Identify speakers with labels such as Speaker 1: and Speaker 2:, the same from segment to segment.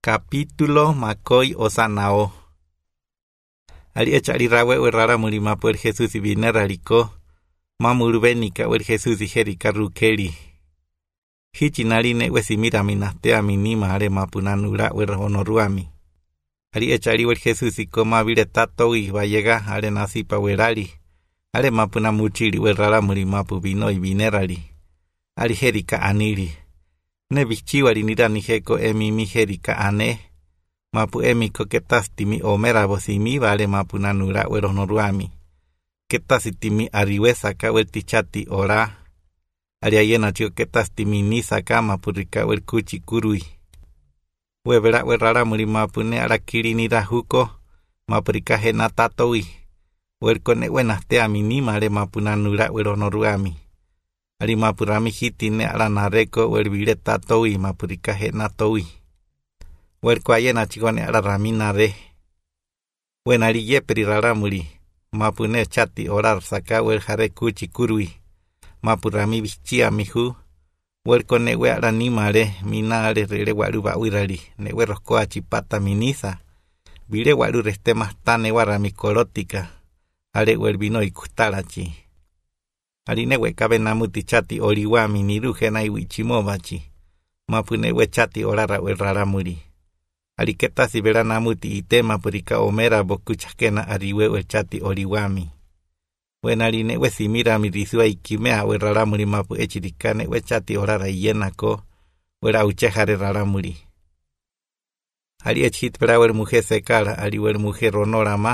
Speaker 1: Capítulo Macoy Osanao. Ali echari rawe werrara mulima por Jesús y vinerarico. Mamurbenica wer Jesús y Jerika rukeri. Hichinari ne wesimira minastea minima are mapunanura wer honoruami. Ali echari wer Jesús y coma vire tato y va llega are nasipa werari. Are mapuna muchiri werrara mulima pubino y vinerari. Ali Jerika aniri. Ne bichiwari nira nijeko emi mi Jerika ane. Mapu emi ko ketastimi omera bosimi vale mapunanura weronoruami. Ketasitimi ariwesa ka weltichati ora. Ariayena chio ketastimi nisaka mapurika welkuchi kurui. Webera werrara muri mapune arakiri nira huko. Mapurika hena tatoi. Werkone wenastea minima le mapunanura weronoruami. Ari mapurami hitine aranareko werbire tatoi mapurika hena toi. Werko ayena chigone araramina re. Wenari yeperi raramuri. Mapune chati orar saka wer hare kuchi kurui. Mapurami bichia mihu. Werko newe aranimare minare rere waruba uirari. Newe rosco achipata minisa. Vire waru reste mastane warami korotika. Are werbino ikustarachi. Ari newe kabe namuti chati oriwami nirujena iwichimobachi. Mapunewe chati orara werraramuri. Ariketa si vera namuti itema purika omera bokuchakena ariwe chati oriwami. Wenari newe simira mirisua ikimea werraramuri mapu echirikane we chati orara iyenako wera uchejare raramuri. Ari echit vera wer mujer sekara ari wer mujer honorama.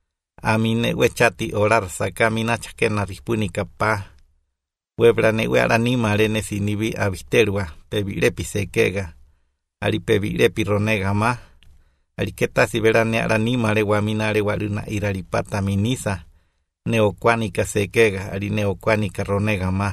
Speaker 1: Amine we chati orar sakamina chakena ripunika pa. Webra newe aranima rene sinibi avisterua pebirepi sekega. Ari pebirepi ronega ma. Ari ketasi verane aranimare guaminare guaruna iraripata minisa. Neoquánica sekega ari neoquánica ronega ma.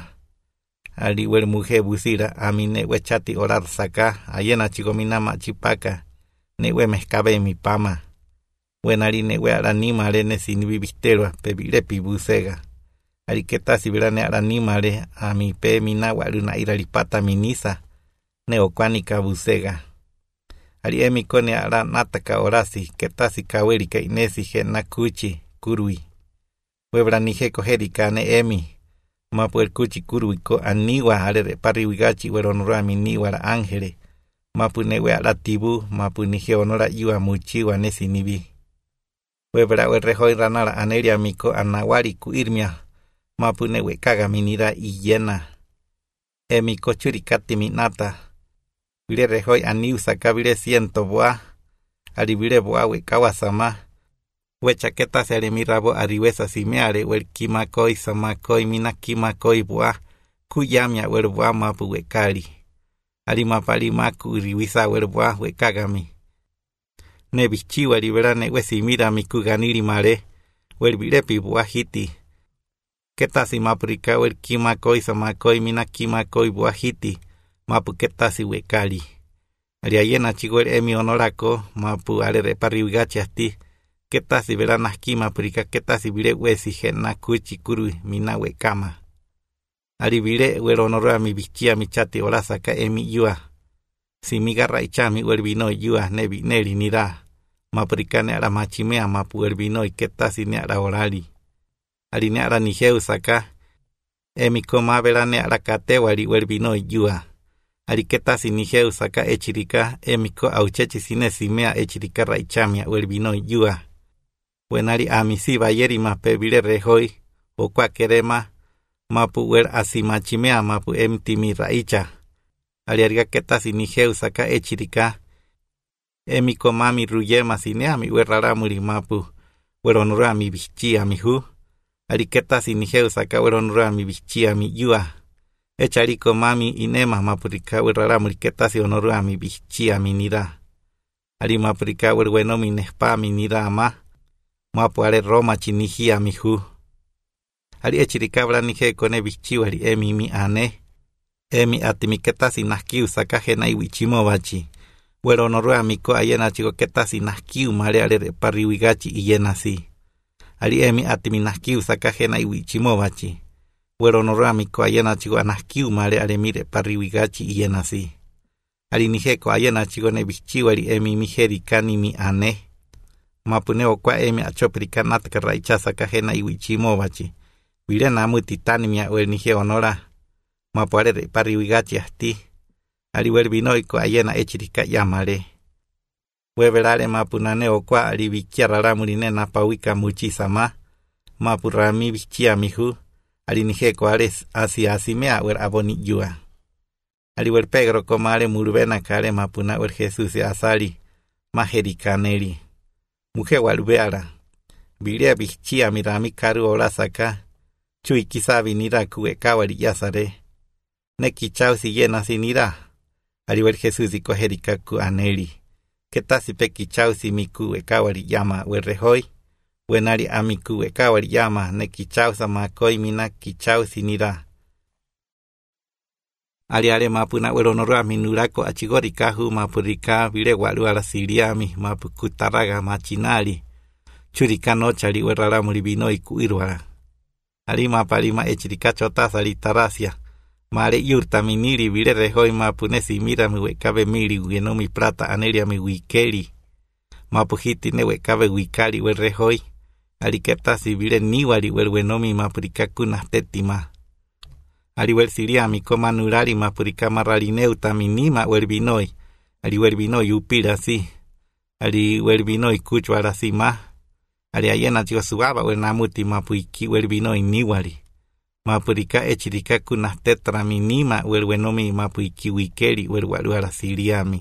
Speaker 1: Ari wer mujer busira amine we chati orar saka ayena chigomina machipaka. Newe mezcabe mi pama. Wenari newe aranimare ne sinibi visterua pebirepi busega. Ari ketasi verane aranimare ami pe mina guaruna iraripata minisa. Neoquánica busega. Ari emi kone ara nataka orasi ketasi kawerika inesi gena kuchi kurui. Webra nije koherika ne emi. Mapu el kuchi kurui ko aniwa are pariwigachi weronorami niwara angele. Mapu newe ala tibu mapu nije honora iwa muchiwa nesi nibi. Webra werrehoi ranara aneria miko anawari kuirmia. Mapu newe kagaminira iyena. Emi kochurikati minata. Vire rehoi aniu saka vire siento boa. Ari vire boa we kawasama. We chaqueta se ari mirabo ariwesa simeare wer kimakoi samakoi mina kimakoi boa. Kuyamia wer boa mapu we kari. Ari mapari maku riwisa wer boa we kagami. Ne bichiwa riverane we simira mikuganiri mare. Wer vire pi boa hiti. Ketasi mapurika wer kimakoi samakoi mina kimakoi boa hiti. Mapu ketasi wekali. Ari ayena chigwer emi honorako, mapu are repariwigachi asti, ketasi veranaski mapurika ketasi vire wesi gena kuchi kurui mina wekama. Ari vire wer honora mi bichia mi chati orasaka emi yua. Si mi garra ichami wer vino yua nebi neri nira. Mapurika ne ara machimea mapu wer vino y ketasi ne ara orali. Ari ne ara nijeu saka, emi koma verane ara kateo ari wer vino yua. Ari ketasi nijeu saka echirika emiko auchechi sine simea echirika raichamia uerbino yua. Wenari amisi bayeri mape vire rehoi o kwakerema mapu wer asimachimea mapu emtimi raicha. Ari ariga ketasi nijeu saka echirika emiko mami ruyema sinea mi wer raramuri mapu wer onura mi bichia mi hu. Ari ketasi nijeu saka wer onura mi bichia mi yua. Echariko mami inema mapurika werrara muriketasi honorua mi bichia minira. Ari mapurika werweno mi nespa minira ama. Mapu are Roma chinijia mihu. Ari echirikabra nije kone bichiu ari emi mi ane. Emi atimiketasi naskiu sakajena iwichimobachi. Wer honorua miko ayena chico ketasi naskiu mare are pariwigachi iyenasi. Ari emi atiminaskiu sakajena iwichimobachi. Wer honorami ko ayena chigo anaskiu mare are mire pariwigachi iyenasi. Aliniheko ayena chigone bichiwali emi mi herikani mi ane. Mapuneo kwa emi achoprika natka raichasa kajena iwichimovachi. Vile namu titani mia uelnije honora. Mapuare pariwigachi asti. Aliwer vinoiko ayena echirika yamare. Wevelare mapunaneo kwa alivikia raramurine na pawika muchisama. Mapurami vichia mihu. Aliniheko ales asimea wer aboni yua. Aliwer Pedro komare murubena kare mapuna wer Jesus asali. Maherikaneri. Mujer walveara. Vilia vichia mirami karu ola saka. Chui kisa vinira kuekawari yasare. Neki chau si yena sinira. Aliwer Jesus iko herikaku aneli. Ketasi peki chau si miku ekawari yama werrehoi. Wenari amiku ekawari yama neki chau samakoi mina kichau sinira. Aliare mapuna weronora minurako achigorikahu mapurika vile walu ala siriami mapukutaraga machinali. Churikano chali werara mulibino ikuirwara. Alima palima echirika chota salitarasia. Mare yurta miniri vile rehoi mapunesi mira mi wekabe miri wenomi plata anelia mi wikeli. Mapuhiti ne wekabe wikali we rehoi. Aliketa si vile niwali we wenomi mapurikaku na tetima. Aliwer siriami koma nurari mapurika maralineu taminima werbinoi. Aliwer binoi upira si. Aliwer binoi kuchwara si ma. Ali ayena chico suaba wenamuti mapuiki werbinoi niwali. Mapurika echirika kuna tetra minima werwenomi mapuiki wikeli werwaluara siriami.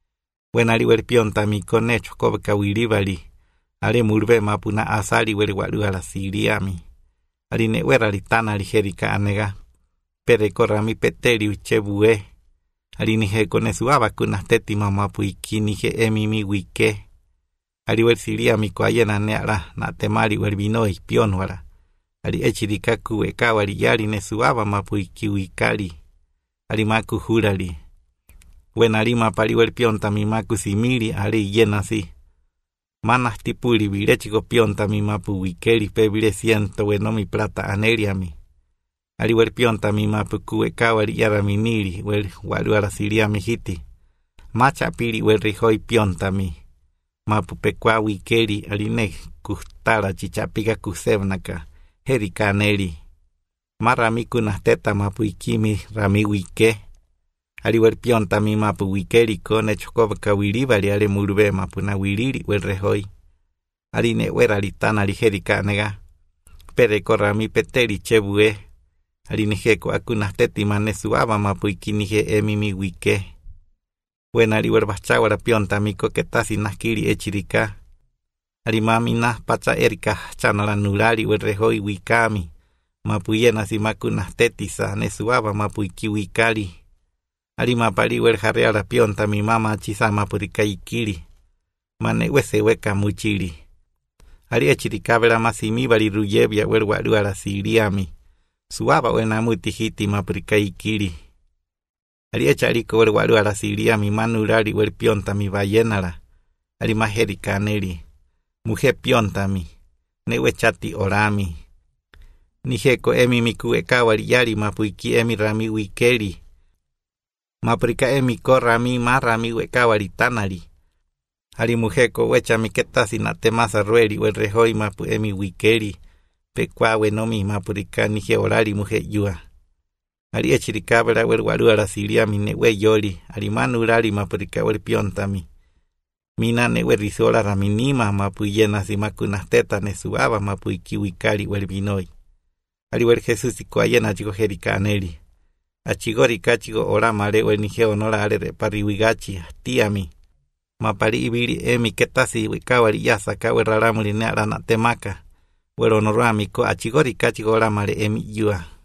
Speaker 1: Wenali werpionta mi conecho kobka wiribali. Ale murbe mapuna asali werwaluara siriami. Ali newera litana ligerika anega. Pere korami peteri uchebue. Ali nije konesuaba kuna tetima mapuiki nije emimi wike. Ali wer siriami ko ayena neara na temari werbinoi pionwara. Ali echirikaku ekawari yari nesuaba mapuiki wikali. Ali maku hurali. Wenali mapali werpionta mi maku simiri ali yenasi. Manas tipuli vilechiko pionta mi mapu wikeli pebile siento wenomi plata aneliami. Ali werpionta mi mapu ekawari yara miniri wer waluara siriami hiti. Macha pili werrihoi pionta mi. Mapu pekwa wikeli aline kustara chichapika kusevnaka. Herikaneli. Marami kuna teta mapuikimi rami wike. Aliwer pionta mi mapu wikeli kone chokobka wiribali ale murube mapuna wiriri werrehoi. Aline weralitana ligerikanega. Pere korami peteri chebue. Aline heko akuna teti manesuaba mapuikinije emimi wike. Wenali werbachawara pionta mi koketasi nakiri echirika. Alimamina pacha erika chanala nurali werrehoi wikami. Mapuyena si makuna tetisa nesuaba mapuiki wikali. Alimapali werjareala pionta mi mama chisa mapurika ikili. Mane wese weka muchili. Ali echirikabela masimibali ruyebia werwaluala siriami. Suaba wena mutihiti mapurika ikili. Ali echariko werwaluala siriami manurali werpionta mi bayenala. Ali maherikaneli. Mujer piontami, newe chati orami. Nijeko emi miku ekawari yari mapuiki emi rami wikeli. Mapurika emi korami marami wekawari tanali. Ali mujeko wecha miketasi na temasa rueli werrehoi mapu emi wikeli. Pekwa wenomi mapurika nije orali mujer yua. Ali echirikabela werwaluara siriami newe yoli. Ali manurali mapurika werpiontami. Mina newe risola raminima mapuyena si makuna teta nesuaba mapuiki wikali werbinoi. Ali wer Jesus iko ayena chico herikaneli. Achigorika chico ora mare wenije honora ale repariwigachi tiami. Mapari ibiri emi ketasi wikawari yasaka werraramuri neara na temaka. Weronorami ko achigorika chico ora mare emi yua.